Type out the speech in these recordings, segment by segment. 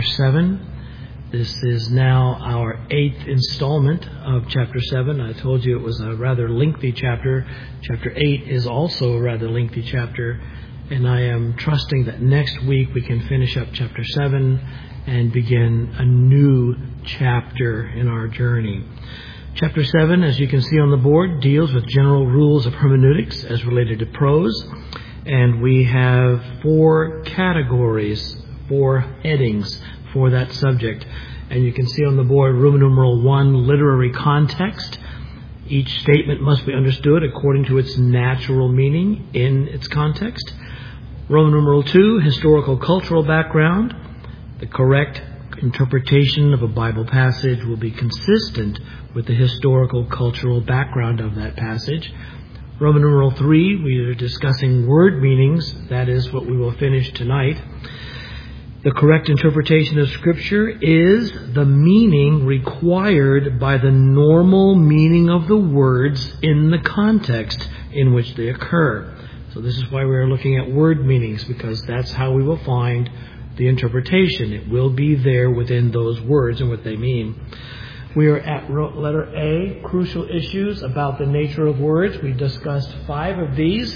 7. This is now our 8th installment of chapter 7. I told you it was a rather lengthy chapter. Chapter 8 is also a rather lengthy chapter, and I am trusting that next week we can finish up chapter 7 and begin a new chapter in our journey. Chapter 7, as you can see on the board, deals with general rules of hermeneutics as related to prose, and we have 4 categories, 4 headings for that subject. And you can see on the board, Roman numeral 1, literary context. Each statement must be understood according to its natural meaning in its context. Roman numeral 2, historical cultural background. The correct interpretation of a Bible passage will be consistent with the historical cultural background of that passage. Roman numeral 3, we are discussing word meanings. That is what we will finish tonight. The correct interpretation of Scripture is the meaning required by the normal meaning of the words in the context in which they occur. So this is why we are looking at word meanings, because that's how we will find the interpretation. It will be there within those words and what they mean. We are at letter A, crucial issues about the nature of words. We discussed 5 of these.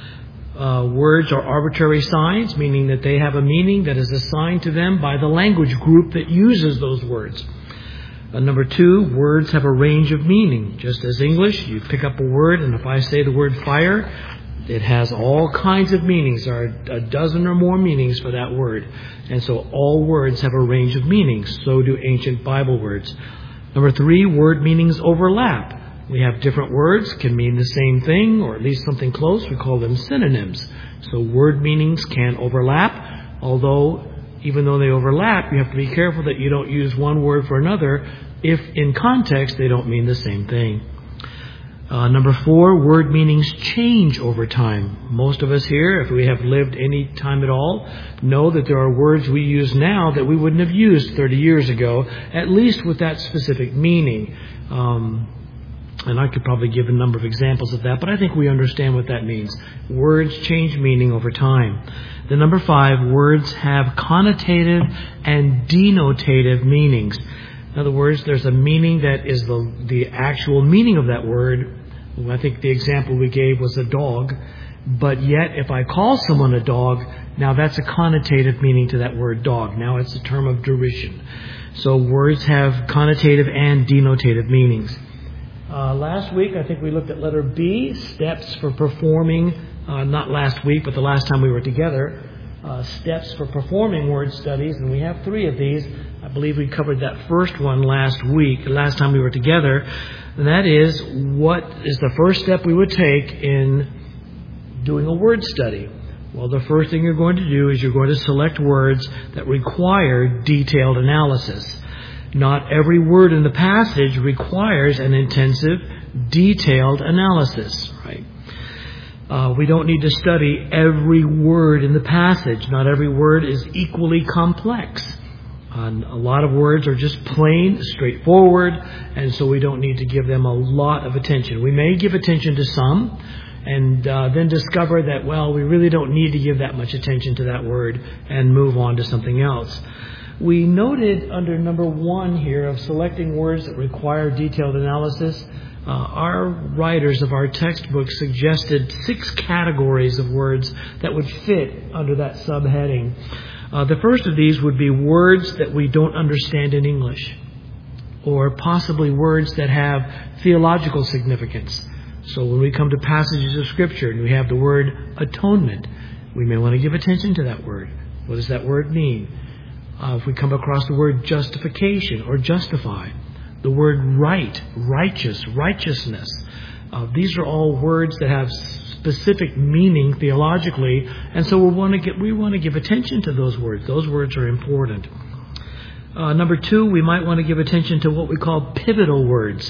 Words are arbitrary signs, meaning that they have a meaning that is assigned to them by the language group that uses those words. Number 2, words have a range of meaning. Just as English, you pick up a word, and if I say the word fire, it has all kinds of meanings. There are a dozen or more meanings for that word. And so all words have a range of meanings. So do ancient Bible words. Number 3, word meanings overlap. We have different words, can mean the same thing, or at least something close. We call them synonyms. So word meanings can overlap, although even though they overlap, you have to be careful that you don't use one word for another if in context they don't mean the same thing. Number 4, word meanings change over time. Most of us here, if we have lived any time at all, know that there are words we use now that we wouldn't have used 30 years ago, at least with that specific meaning. And I could probably give a number of examples of that, but I think we understand what that means. Words change meaning over time. Then number 5, words have connotative and denotative meanings. In other words, there's a meaning that is the actual meaning of that word. I think the example we gave was a dog, but yet if I call someone a dog, now that's a connotative meaning to that word dog. Now it's a term of derision. So words have connotative and denotative meanings. Last week, I think we looked at letter B, steps for performing, not last week, but the last time we were together, steps for performing word studies, and we have 3 of these. I believe we covered that first one last time we were together, and that is, what is the first step we would take in doing a word study? Well, the first thing you're going to do is you're going to select words that require detailed analysis. Not every word in the passage requires an intensive, detailed analysis, right? We don't need to study every word in the passage. Not every word is equally complex. A lot of words are just plain, straightforward, and so we don't need to give them a lot of attention. We may give attention to some, and then discover that, well, we really don't need to give that much attention to that word, and move on to something else. We noted under number 1 here of selecting words that require detailed analysis, our writers of our textbook suggested 6 categories of words that would fit under that subheading. The first of these would be words that we don't understand in English, or possibly words that have theological significance. So when we come to passages of Scripture and we have the word atonement, we may want to give attention to that word. What does that word mean? If we come across the word justification or justify, the word right, righteous, righteousness, these are all words that have specific meaning theologically, and so we want to give attention to those words. Those words are important. Number 2, we might want to give attention to what we call pivotal words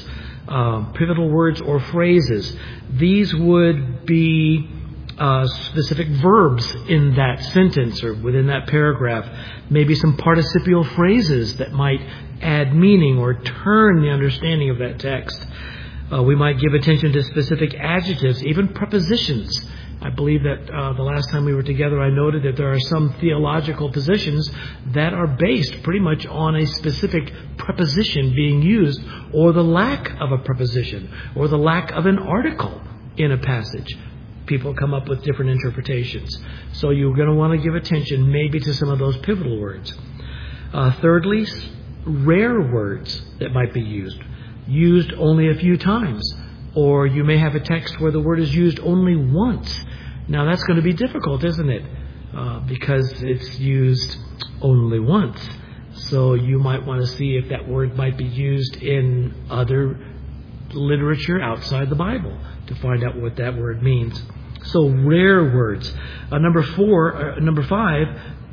or phrases. These would be specific verbs in that sentence or within that paragraph. Maybe some participial phrases that might add meaning or turn the understanding of that text. We might give attention to specific adjectives, even prepositions. I believe that the last time we were together, I noted that there are some theological positions that are based pretty much on a specific preposition being used, or the lack of a preposition, or the lack of an article in a passage. People come up with different interpretations. So you're going to want to give attention maybe to some of those pivotal words. Thirdly, rare words that might be used only a few times. Or you may have a text where the word is used only once. Now that's going to be difficult, isn't it? Because it's used only once. So you might want to see if that word might be used in other literature outside the Bible to find out what that word means. So rare words. Number 5.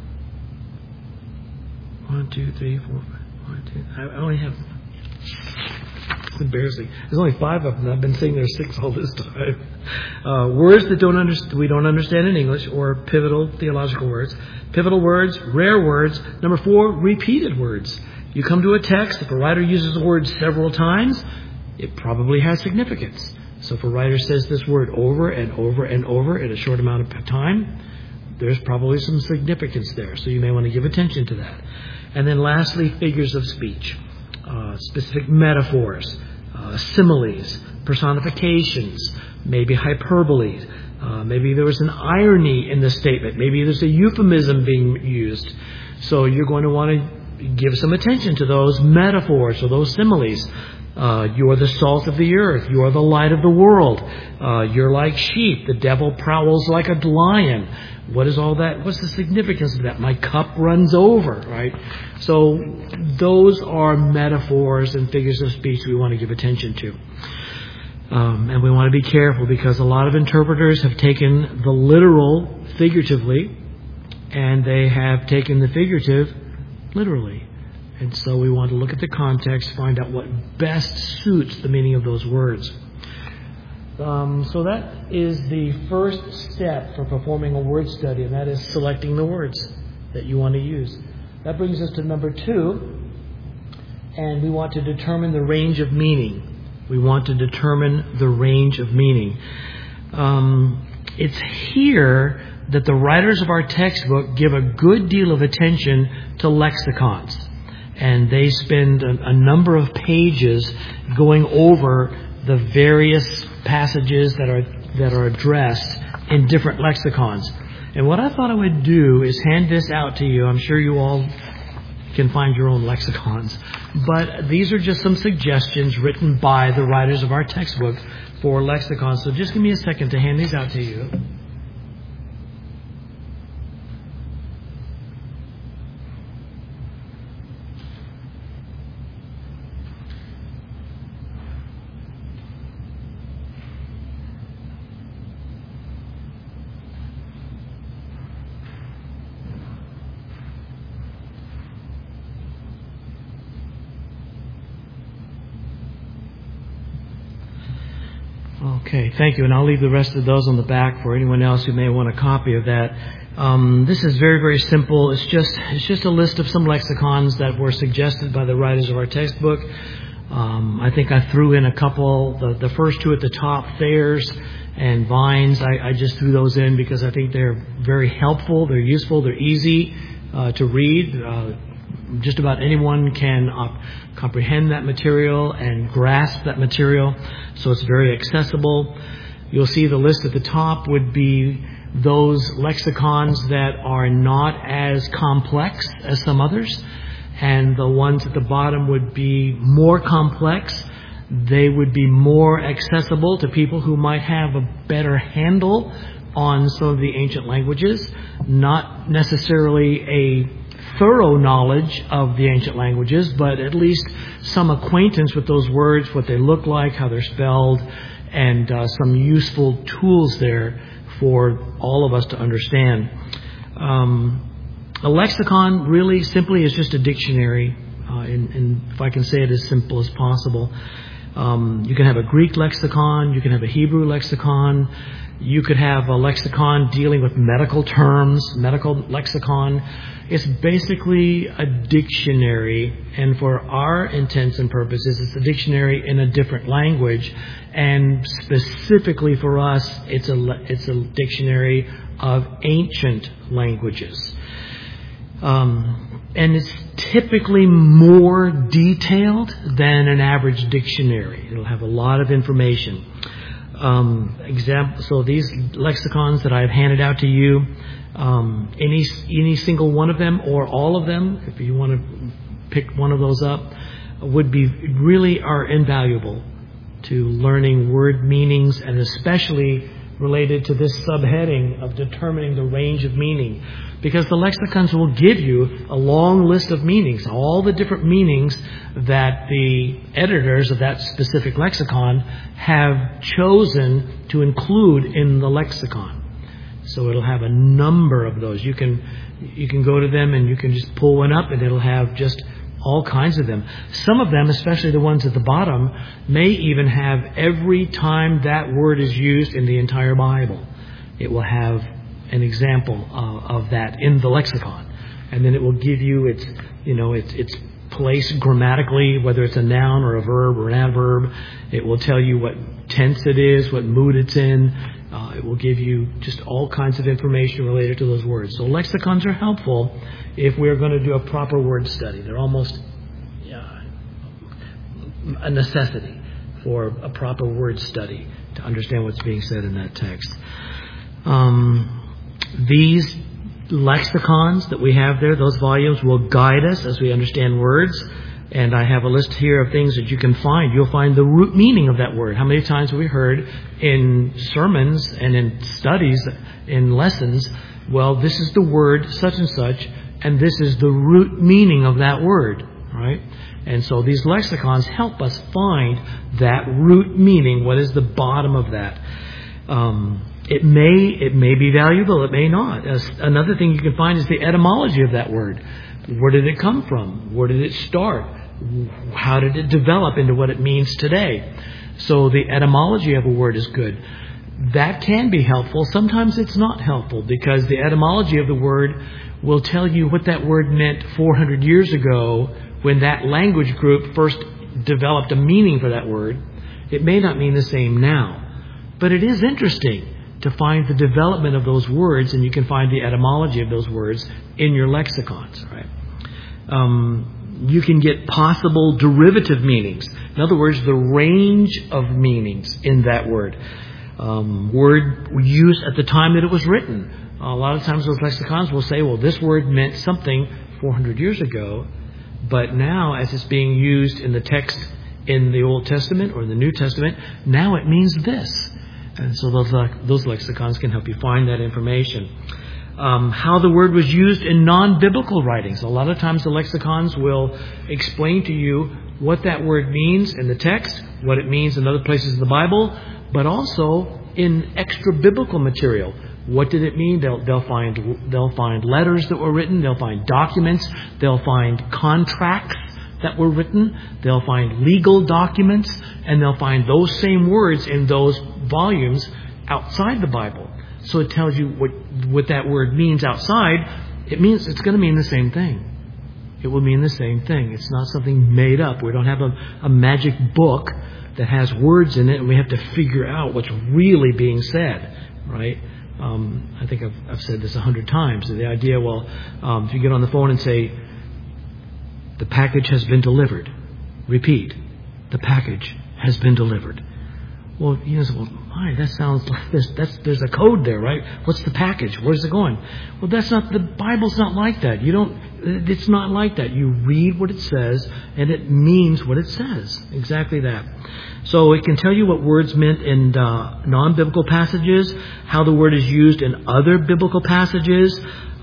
1, 2, 3, 4, 5. 1, 2. I only have. It's embarrassing. There's only 5 of them. I've been saying there's 6 all this time. Words that we don't understand in English, or pivotal theological words. Pivotal words, rare words. Number 4, repeated words. You come to a text, if a writer uses a word several times, it probably has significance. So if a writer says this word over and over and over in a short amount of time, there's probably some significance there. So you may want to give attention to that. And then lastly, figures of speech. Specific metaphors, similes, personifications, maybe hyperbole. Maybe there was an irony in the statement. Maybe there's a euphemism being used. So you're going to want to give some attention to those metaphors or those similes. You are the salt of the earth. You are the light of the world. You're like sheep. The devil prowls like a lion. What is all that? What's the significance of that? My cup runs over, right? So those are metaphors and figures of speech we want to give attention to. And we want to be careful, because a lot of interpreters have taken the literal figuratively, and they have taken the figurative literally. And so we want to look at the context, find out what best suits the meaning of those words. So that is the first step for performing a word study, and that is selecting the words that you want to use. That brings us to number 2, and we want to determine the range of meaning. We want to determine the range of meaning. It's here that the writers of our textbook give a good deal of attention to lexicons. And they spend a number of pages going over the various passages that are addressed in different lexicons. And what I thought I would do is hand this out to you. I'm sure you all can find your own lexicons. But these are just some suggestions written by the writers of our textbook for lexicons. So just give me a second to hand these out to you. Okay, thank you. And I'll leave the rest of those on the back for anyone else who may want a copy of that. This is very, very simple. It's just a list of some lexicons that were suggested by the writers of our textbook. I think I threw in a couple. The first 2 at the top, Thayer's and Vine's. I just threw those in because I think they're very helpful. They're useful. They're easy to read. Just about anyone can comprehend that material and grasp that material, so it's very accessible. You'll see the list at the top would be those lexicons that are not as complex as some others, and the ones at the bottom would be more complex. They would be more accessible to people who might have a better handle on some of the ancient languages, not necessarily a thorough knowledge of the ancient languages, but at least some acquaintance with those words, what they look like, how they're spelled, and some useful tools there for all of us to understand. A lexicon really simply is just a dictionary, and if I can say it as simple as possible. You can have a Greek lexicon, you can have a Hebrew lexicon, You could have a lexicon dealing with medical terms, medical lexicon. It's basically a dictionary, and for our intents and purposes, it's a dictionary in a different language. And specifically for us, it's a dictionary of ancient languages. And it's typically more detailed than an average dictionary. It'll have a lot of information. So these lexicons that I've handed out to you, any single one of them or all of them, if you want to pick one of those up, are invaluable to learning word meanings, and especially related to this subheading of determining the range of meaning. Because the lexicons will give you a long list of meanings, all the different meanings that the editors of that specific lexicon have chosen to include in the lexicon. So it'll have a number of those. You can go to them and you can just pull one up, and it'll have just all kinds of them. Some of them, especially the ones at the bottom, may even have every time that word is used in the entire Bible. It will have an example of that in the lexicon, and then it will give you its place grammatically, whether it's a noun or a verb or an adverb. It will tell you what tense it is, what mood it's in. It will give you just all kinds of information related to those words. So lexicons are helpful if we're going to do a proper word study. They're almost a necessity for a proper word study to understand what's being said in that text. These lexicons that we have there, those volumes, will guide us as we understand words. And I have a list here of things that you can find. You'll find the root meaning of that word. How many times have we heard in sermons and in studies, in lessons, well, this is the word such and such, and this is the root meaning of that word, right? And so these lexicons help us find that root meaning. What is the bottom of that? It may be valuable, it may not. Another thing you can find is the etymology of that word. Where did it come from? Where did it start? How did it develop into what it means today? So the etymology of a word is good. That can be helpful. Sometimes it's not helpful, because the etymology of the word will tell you what that word meant 400 years ago when that language group first developed a meaning for that word. It may not mean the same now. But it is interesting to find the development of those words, and you can find the etymology of those words in your lexicons, right? You can get possible derivative meanings. In other words, the range of meanings in that word. Word used at the time that it was written. A lot of times those lexicons will say, well, this word meant something 400 years ago, but now as it's being used in the text in the Old Testament or the New Testament, now it means this. And so those lexicons can help you find that information. How the word was used in non-biblical writings. A lot of times the lexicons will explain to you what that word means in the text, what it means in other places in the Bible, but also in extra-biblical material. What did it mean? They'll find letters that were written. They'll find documents. They'll find contracts that were written. They'll find legal documents, and they'll find those same words in those volumes outside the Bible. So it tells you what that word means outside. It means it's going to mean the same thing. It will mean the same thing. It's not something made up. We don't have a magic book that has words in it, and we have to figure out what's really being said, right? I think I've said this 100 times. The idea, if you get on the phone and say, the package has been delivered. Repeat, the package has been delivered. Well, that sounds like this. There's a code there, right? What's the package? Where's it going? Well, the Bible's not like that. It's not like that. You read what it says, and it means what it says. Exactly that. So it can tell you what words meant in non-biblical passages, how the word is used in other biblical passages.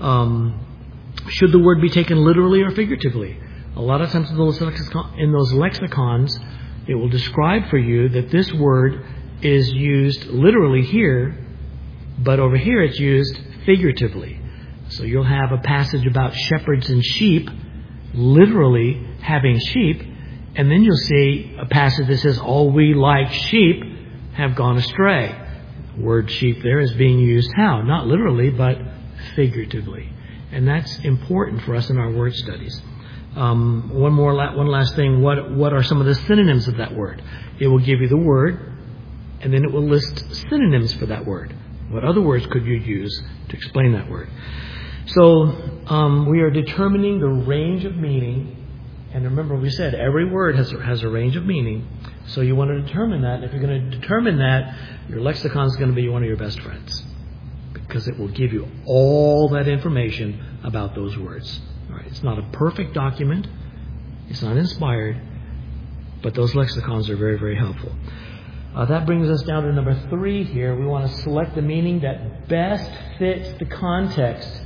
Should the word be taken literally or figuratively? A lot of times in those lexicons, it will describe for you that this word is used literally here, but over here it's used figuratively. So you'll have a passage about shepherds and sheep, literally having sheep, and then you'll see a passage that says, all we like sheep have gone astray. word sheep there is being used how? Not literally, but figuratively. And that's important for us in our word studies. One last thing. What are some of the synonyms of that word? It will give you the word, and then it will list synonyms for that word. What other words could you use to explain that word? So we are determining the range of meaning. And remember, we said every word has a range of meaning. So you want to determine that. And if you're going to determine that, your lexicon is going to be one of your best friends, because it will give you all that information about those words. All right. It's not a perfect document. It's not inspired. But those lexicons are very, very helpful. That brings us down to number 3 here. We want to select the meaning that best fits the context.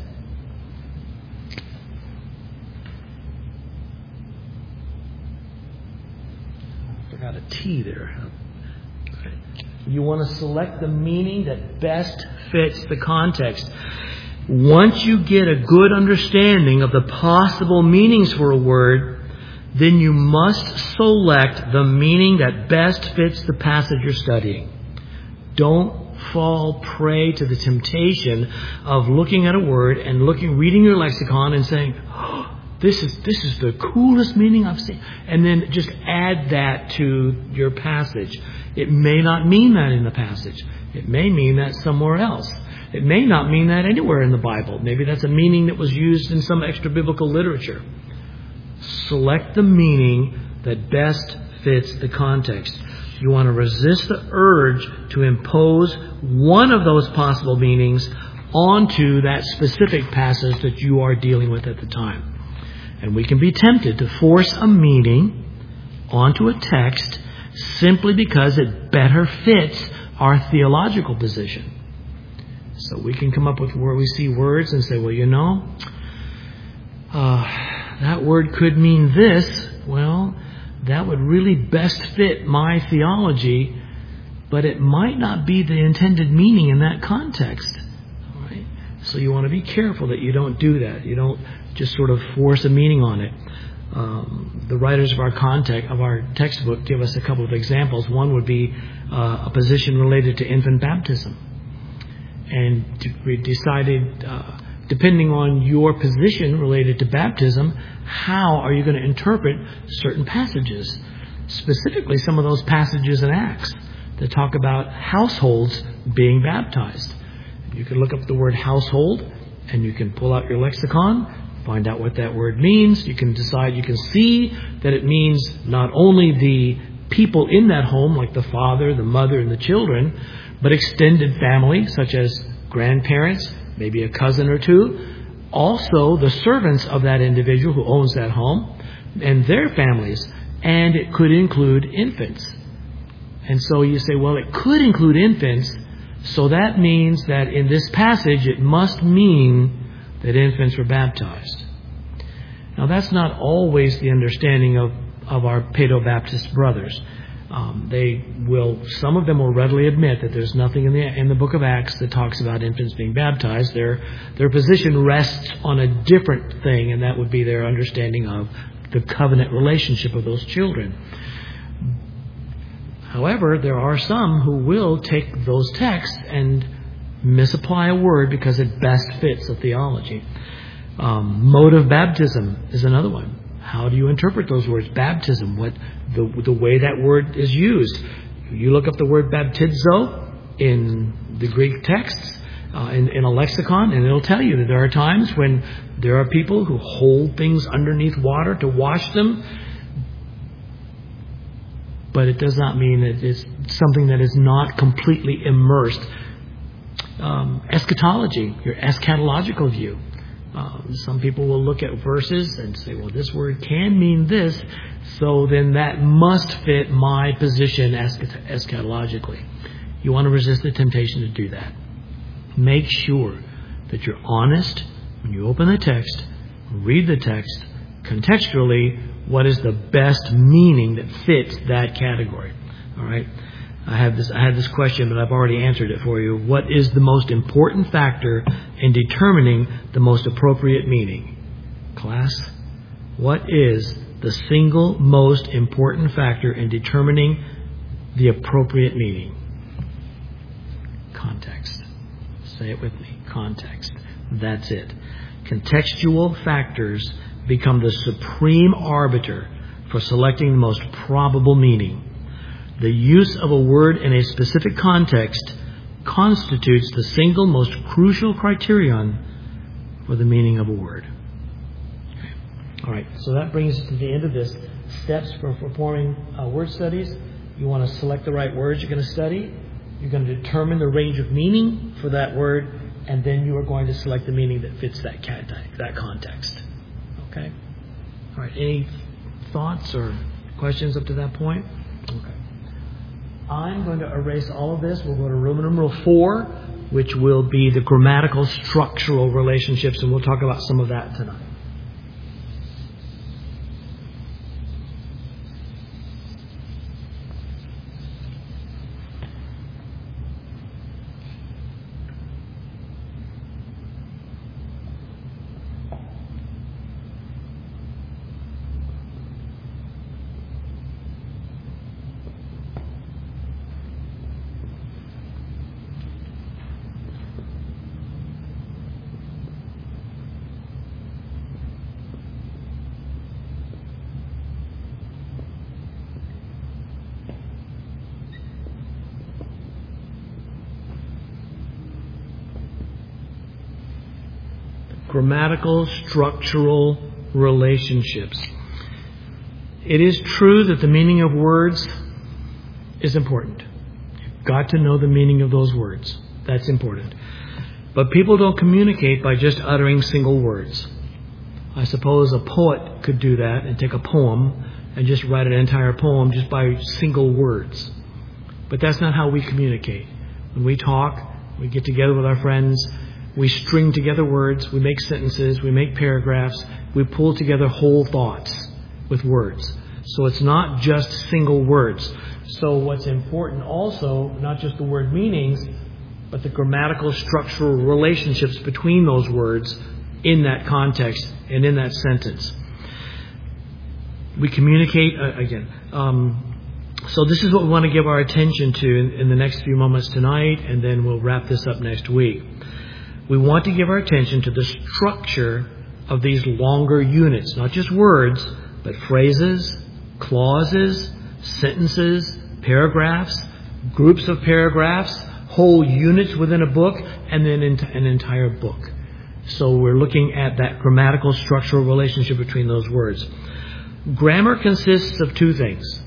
Got a T there. You want to select the meaning that best fits the context. Once you get a good understanding of the possible meanings for a word, then you must select the meaning that best fits the passage you're studying. Don't fall prey to the temptation of looking at a word and reading your lexicon and saying, This is the coolest meaning I've seen. And then just add that to your passage. It may not mean that in the passage. It may mean that somewhere else. It may not mean that anywhere in the Bible. Maybe that's a meaning that was used in some extra biblical literature. Select the meaning that best fits the context. You want to resist the urge to impose one of those possible meanings onto that specific passage that you are dealing with at the time. And we can be tempted to force a meaning onto a text simply because it better fits our theological position. So we can come up with where we see words and say, well, that word could mean this. Well, that would really best fit my theology, but it might not be the intended meaning in that context. All right? So you want to be careful that you don't do that. You don't just sort of force a meaning on it. The writers of our textbook give us a couple of examples. One would be a position related to infant baptism. And we decided, depending on your position related to baptism, how are you going to interpret certain passages? Specifically, some of those passages in Acts that talk about households being baptized. You can look up the word household, and you can pull out your lexicon, find out what that word means. You can see that it means not only the people in that home, like the father, the mother, and the children, but extended family, such as grandparents, maybe a cousin or two. Also, the servants of that individual who owns that home and their families. And it could include infants. And so you say, well, it could include infants, so that means that in this passage it must mean that infants were baptized. Now, that's not always the understanding of our Paedo-Baptist brothers. Some of them will readily admit that there's nothing in the book of Acts that talks about infants being baptized. Their position rests on a different thing, and that would be their understanding of the covenant relationship of those children. However, there are some who will take those texts and misapply a word because it best fits the theology. Mode of baptism is another one. How do you interpret those words? Baptism, the way that word is used. You look up the word baptizo in the Greek texts, in a lexicon, and it'll tell you that there are times when there are people who hold things underneath water to wash them. But it does not mean that it's something that is not completely immersed. Eschatology, your eschatological view. Some people will look at verses and say, well, this word can mean this, so then that must fit my position eschatologically. You want to resist the temptation to do that. Make sure that you're honest when you open the text, read the text, contextually, what is the best meaning that fits that category. All right? I had this question, but I've already answered it for you. What is the most important factor in determining the most appropriate meaning? Class, what is the single most important factor in determining the appropriate meaning? context. Say it with me. Context. That's it. Contextual factors become the supreme arbiter for selecting the most probable meaning. The use of a word in a specific context constitutes the single most crucial criterion for the meaning of a word. Okay. All right, so that brings us to the end of this. Steps for performing word studies. You want to select the right words you're going to study. You're going to determine the range of meaning for that word, and then you are going to select the meaning that fits that context. Okay? All right, any thoughts or questions up to that point? Okay. I'm going to erase all of this. We'll go to Roman numeral 4, which will be the grammatical structural relationships, and we'll talk about some of that tonight. Grammatical structural relationships. It is true that the meaning of words is important. You've got to know the meaning of those words. That's important. But people don't communicate by just uttering single words. I suppose a poet could do that and take a poem and just write an entire poem just by single words. But that's not how we communicate. When we talk, we get together with our friends, we string together words, we make sentences, we make paragraphs, we pull together whole thoughts with words. So it's not just single words. So what's important also, not just the word meanings, but the grammatical structural relationships between those words in that context and in that sentence. We communicate, so this is what we want to give our attention to in the next few moments tonight, and then we'll wrap this up next week. We want to give our attention to the structure of these longer units, not just words, but phrases, clauses, sentences, paragraphs, groups of paragraphs, whole units within a book, and then an entire book. So we're looking at that grammatical structural relationship between those words. Grammar consists of two things: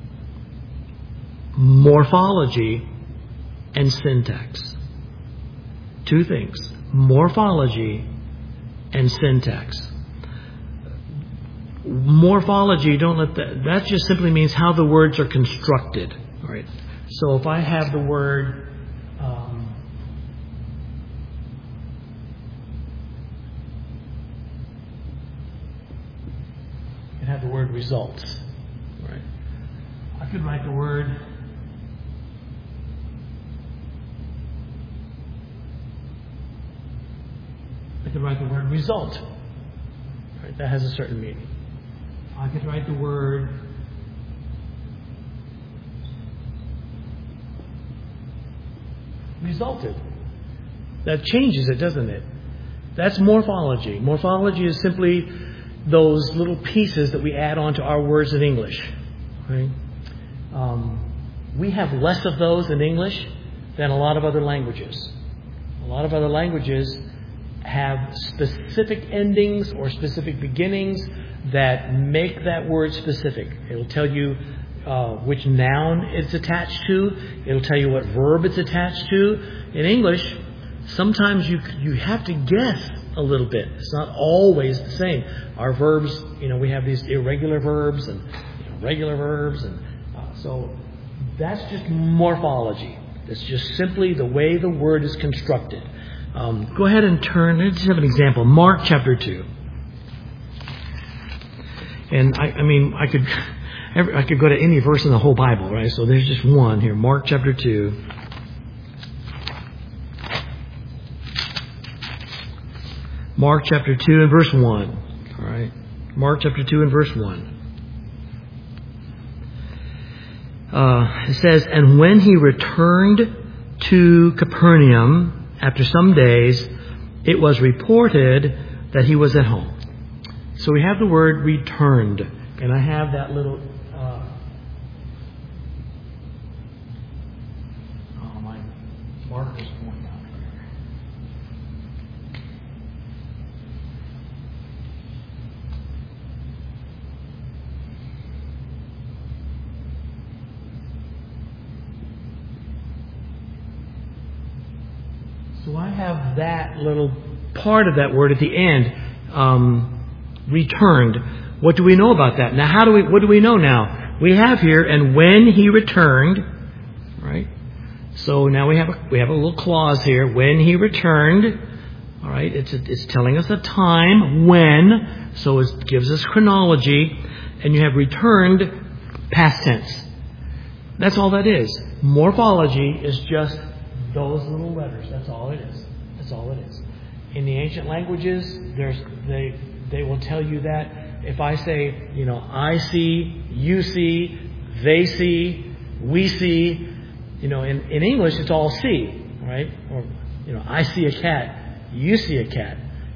morphology and syntax. Two things: morphology and syntax. Morphology, that just simply means how the words are constructed. All right. So if I have the word results. Right. I could write the word result. Right, that has a certain meaning. I could write the word resulted. That changes it, doesn't it? That's morphology. Morphology is simply those little pieces that we add on to our words in English. Right? We have less of those in English than a lot of other languages. A lot of other languages have specific endings or specific beginnings that make that word specific. It'll tell you which noun it's attached to. It'll tell you what verb it's attached to. In English, sometimes you have to guess a little bit. It's not always the same. Our verbs, we have these irregular verbs and regular verbs, and so that's just morphology. It's just simply the way the word is constructed. Go ahead and turn. Let's have an example. Mark chapter 2. And I could go to any verse in the whole Bible, right? So there's just one here. Mark chapter 2. Mark chapter 2 and verse 1. All right. Mark chapter 2 and verse 1. It says, "And when he returned to Capernaum, after some days, it was reported that he was at home. So we have the word returned. And I have that little... my marker's going out here. So I have that little part of that word at the end, returned. What do we know about that? Now, what do we know now? We have here, and when he returned, right? So now we have a little clause here. When he returned, all right? It's telling us a time when, so it gives us chronology, and you have returned, past tense. That's all that is. Morphology is just those little letters. That's all it is. That's all it is. In the ancient languages, they will tell you that if I say, I see, you see, they see, we see, in English it's all see, right? Or, I see a cat, you see a cat,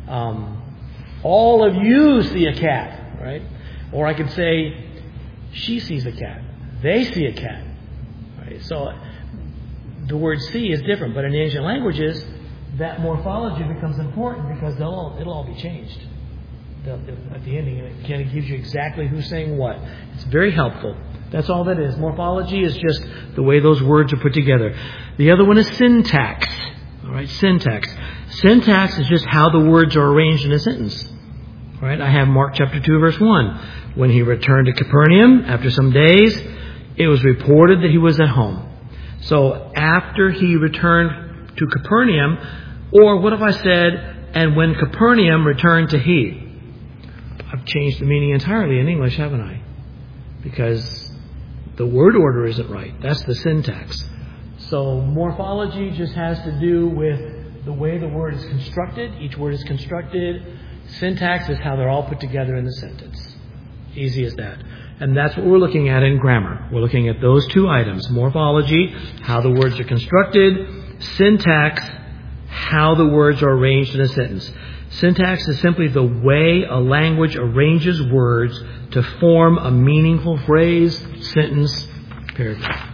all of you see a cat, right? Or I could say, she sees a cat, they see a cat, right? So the word see is different, but in the ancient languages, that morphology becomes important because it'll all be changed at the ending, and it kind of gives you exactly who's saying what. It's very helpful. That's all that is. Morphology is just the way those words are put together. The other one is syntax. All right, syntax. Syntax is just how the words are arranged in a sentence. All right, I have Mark chapter 2, verse 1. When he returned to Capernaum after some days, it was reported that he was at home. So after he returned to Capernaum, or what if I said, and when Capernaum returned to he? I've changed the meaning entirely in English, haven't I? Because the word order isn't right. That's the syntax. So morphology just has to do with the way the word is constructed. Each word is constructed. Syntax is how they're all put together in the sentence. Easy as that. And that's what we're looking at in grammar. We're looking at those two items. Morphology, how the words are constructed. Syntax, how the words are arranged in a sentence. Syntax is simply the way a language arranges words to form a meaningful phrase, sentence, paragraph.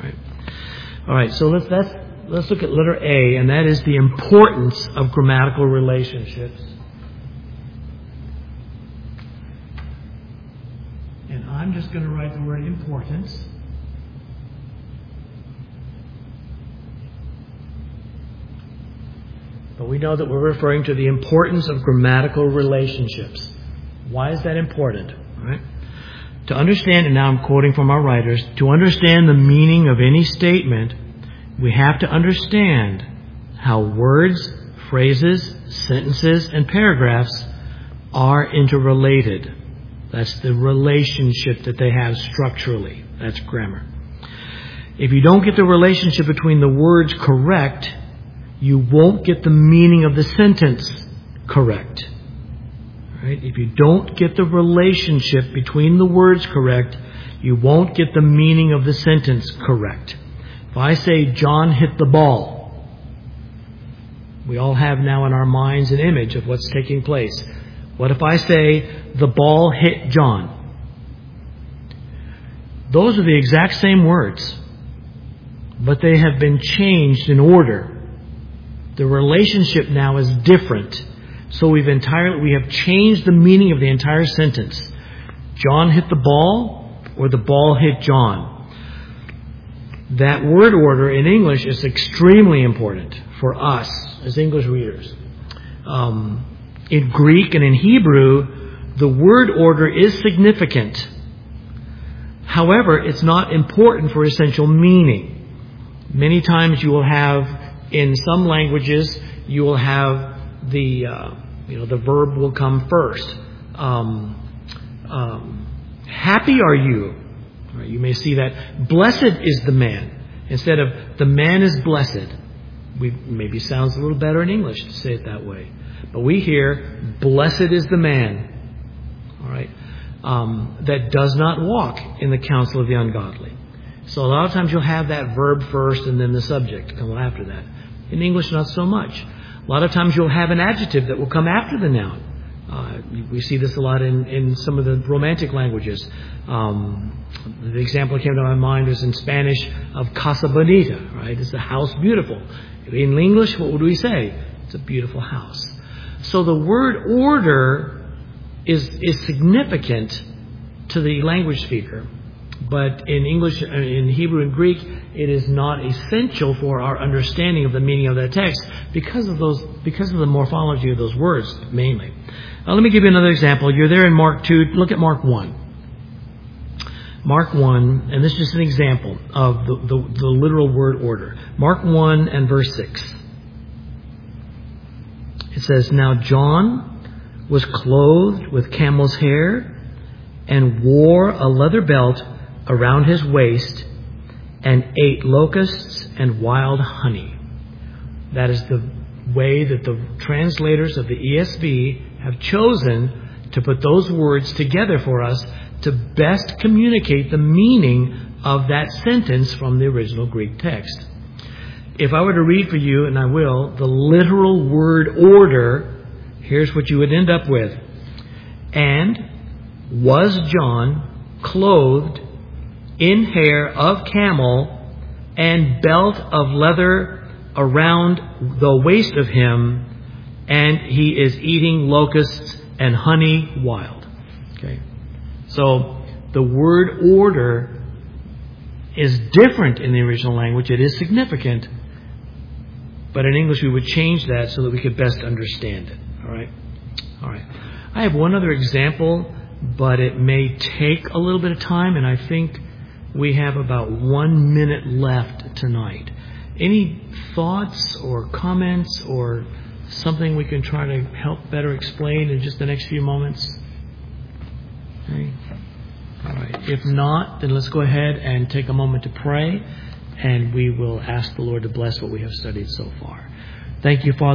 All right. So let's look at letter A, and that is the importance of grammatical relationships. And I'm just going to write the word importance. But we know that we're referring to the importance of grammatical relationships. Why is that important? All right. To understand, and now I'm quoting from our writers, to understand the meaning of any statement, we have to understand how words, phrases, sentences, and paragraphs are interrelated. That's the relationship that they have structurally. That's grammar. If you don't get the relationship between the words correct, you won't get the meaning of the sentence correct. Right? If you don't get the relationship between the words correct, you won't get the meaning of the sentence correct. If I say John hit the ball, we all have now in our minds an image of what's taking place. What if I say the ball hit John? Those are the exact same words, but they have been changed in order. The relationship now is different. So we have changed the meaning of the entire sentence. John hit the ball, or the ball hit John. That word order in English is extremely important for us as English readers. In Greek and in Hebrew, the word order is significant. However, it's not important for essential meaning. Many times you will have, in some languages, you will have the verb will come first. Happy are you? Right, you may see that. Blessed is the man. Instead of the man is blessed. Maybe sounds a little better in English to say it that way. But we hear, blessed is the man. All right. That does not walk in the counsel of the ungodly. So a lot of times you'll have that verb first and then the subject come after that. In English, not so much. A lot of times you'll have an adjective that will come after the noun. We see this a lot in some of the romantic languages. The example that came to my mind is in Spanish of Casa Bonita, right? It's a house beautiful. In English, what would we say? It's a beautiful house. So the word order is significant to the language speaker. But in English, in Hebrew and Greek, it is not essential for our understanding of the meaning of that text because of the morphology of those words, mainly. Now, let me give you another example. You're there in Mark 2. Look at Mark 1. Mark 1, and this is just an example of the literal word order. Mark 1 and verse 6. It says, "Now John was clothed with camel's hair and wore a leather belt around his waist and ate locusts and wild honey." That is the way that the translators of the ESV have chosen to put those words together for us to best communicate the meaning of that sentence from the original Greek text. If I were to read for you, and I will, the literal word order, here's what you would end up with. "And was John clothed in hair of camel and belt of leather around the waist of him, and he is eating locusts and honey wild." Okay. So the word order is different in the original language. It is significant. But in English we would change that so that we could best understand it. All right. I have one other example, but it may take a little bit of time, and I think we have about 1 minute left tonight. Any thoughts or comments or something we can try to help better explain in just the next few moments? Okay. All right. If not, then let's go ahead and take a moment to pray, and we will ask the Lord to bless what we have studied so far. Thank you, Father.